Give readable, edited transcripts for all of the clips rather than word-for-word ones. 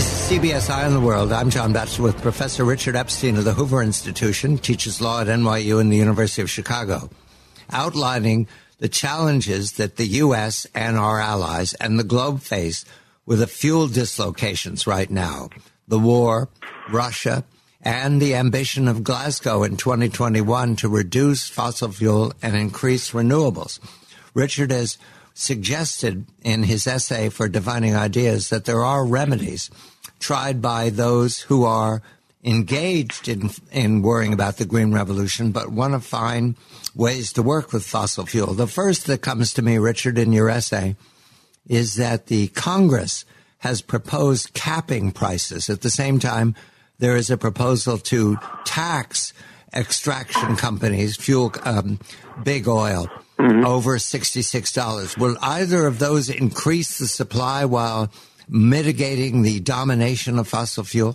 This is CBS Eye on the World. I'm John Batchelor with Professor Richard Epstein of the Hoover Institution, teaches law at NYU and the University of Chicago, outlining the challenges that the U.S. and our allies and the globe face with the fuel dislocations right now. The war, Russia, and the ambition of Glasgow in 2021 to reduce fossil fuel and increase renewables. Richard has suggested in his essay for Defining Ideas that there are remedies tried by those who are engaged in worrying about the green revolution, but want to find ways to work with fossil fuel. The first that comes to me, Richard, in your essay, is that the Congress has proposed capping prices. At the same time, there is a proposal to tax extraction companies, fuel, big oil, over $66. Will either of those increase the supply while mitigating the domination of fossil fuel?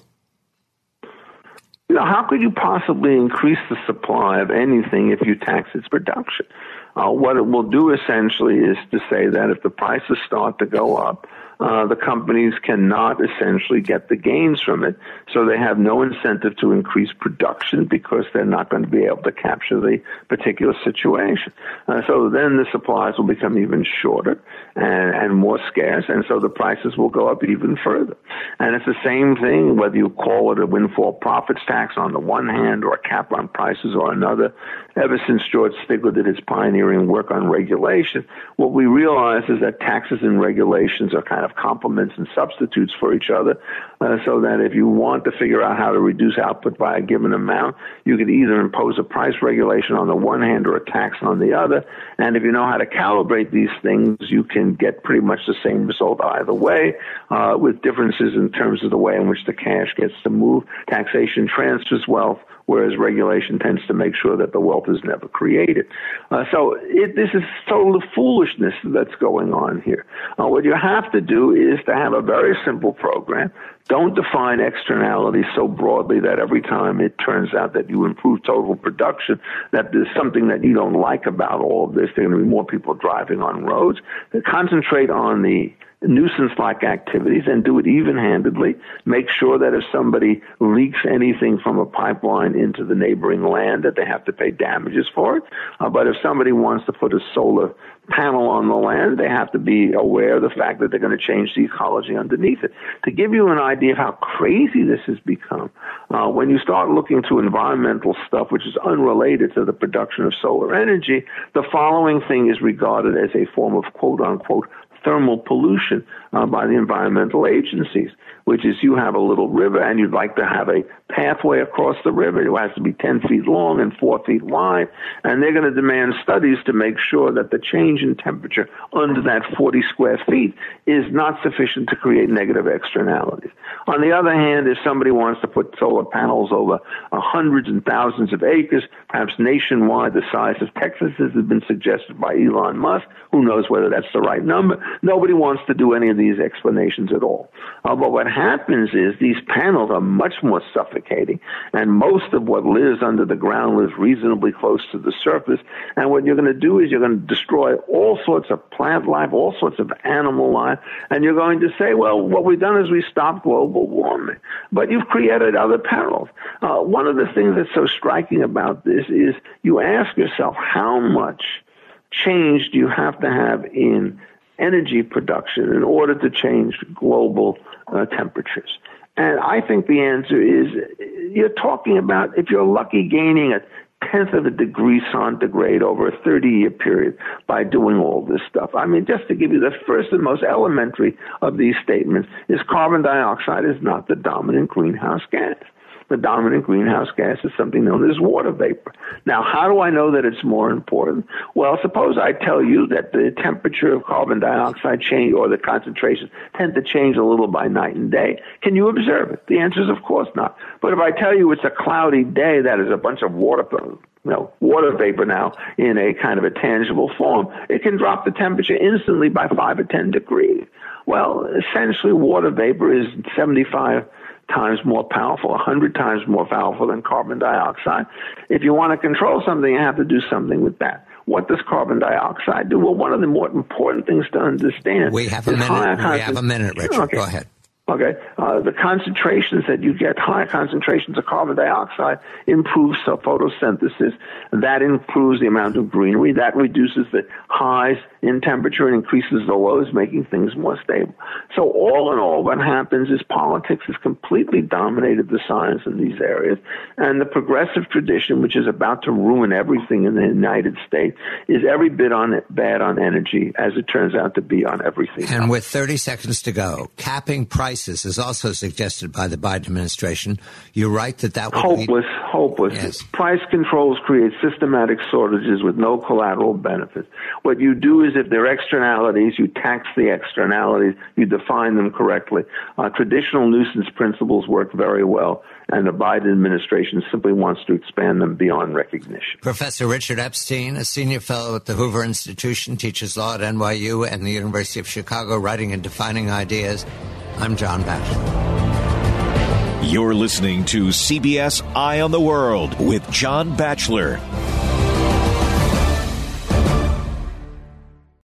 How could you possibly increase the supply of anything if you tax its production? What it will do essentially is to say that if the prices start to go up, the companies cannot essentially get the gains from it, so they have no incentive to increase production because they're not going to be able to capture the particular situation. So then the supplies will become even shorter and more scarce, and so the prices will go up even further. And it's the same thing whether you call it a windfall profits tax on the one hand or a cap on prices or another. Ever since George Stigler did his pioneering work on regulation, what we realize is that taxes and regulations are kind of complements and substitutes for each other, so that if you want to figure out how to reduce output by a given amount, you could either impose a price regulation on the one hand or a tax on the other. And if you know how to calibrate these things, you can get pretty much the same result either way, with differences in terms of the way in which the cash gets to move. Taxation transfers wealth, whereas regulation tends to make sure that the wealth is never created. This is total foolishness that's going on here. What you have to do is to have a very simple program. Don't define externalities so broadly that every time it turns out that you improve total production, that there's something that you don't like about all of this. There are going to be more people driving on roads. Concentrate on the nuisance-like activities and do it even-handedly. Make sure that if somebody leaks anything from a pipeline into the neighboring land, that they have to pay damages for it. But if somebody wants to put a solar panel on the land, they have to be aware of the fact that they're going to change the ecology underneath it. To give you an idea of how crazy this has become, when you start looking to environmental stuff, which is unrelated to the production of solar energy, the following thing is regarded as a form of quote-unquote thermal pollution by the environmental agencies, which is you have a little river and you'd like to have a pathway across the river. It has to be 10 feet long and 4 feet wide, and they're going to demand studies to make sure that the change in temperature under that 40 square feet is not sufficient to create negative externalities. On the other hand, if somebody wants to put solar panels over hundreds and thousands of acres, perhaps nationwide, the size of Texas, as has been suggested by Elon Musk, who knows whether that's the right number, nobody wants to do any of these explanations at all. But what happens is these panels are much more suffocating, and most of what lives under the ground lives reasonably close to the surface. And what you're going to do is you're going to destroy all sorts of plant life, all sorts of animal life, and you're going to say, well, what we've done is we stopped global warming. But you've created other perils. One of the things that's so striking about this is you ask yourself, how much change do you have to have in energy production in order to change global temperatures? And I think the answer is you're talking about, if you're lucky, gaining a tenth of a degree centigrade over a 30-year period by doing all this stuff. I mean, just to give you the first and most elementary of these statements is carbon dioxide is not the dominant greenhouse gas. The dominant greenhouse gas is something known as water vapor. Now, how do I know that it's more important? Well, suppose I tell you that the temperature of carbon dioxide change, or the concentrations tend to change a little by night and day. Can you observe it? The answer is of course not. But if I tell you it's a cloudy day, that is a bunch of water vapor now in a kind of a tangible form, it can drop the temperature instantly by 5 or 10 degrees. Well, essentially water vapor is 75 times more powerful, 100 times more powerful than carbon dioxide. If you want to control something, you have to do something with that. What does carbon dioxide do? Well, one of the more important things to understand. We have a minute. We have a minute, Richard. Okay. Go ahead. Okay, the concentrations that you get, high concentrations of carbon dioxide, improves photosynthesis. That improves the amount of greenery. That reduces the highs in temperature and increases the lows, making things more stable. So all in all, what happens is politics has completely dominated the science in these areas, and the progressive tradition, which is about to ruin everything in the United States, is every bit bad on energy as it turns out to be on everything And else. with 30 seconds to go, capping prices is also suggested by the Biden administration. You're right that would Hopeless. Yes. Price controls create systematic shortages with no collateral benefits. What you do is, if there are externalities, you tax the externalities, you define them correctly. Traditional nuisance principles work very well, and the Biden administration simply wants to expand them beyond recognition. Professor Richard Epstein, a senior fellow at the Hoover Institution, teaches law at NYU and the University of Chicago, writing and defining ideas. I'm John Batchelor. You're listening to CBS Eye on the World with John Batchelor.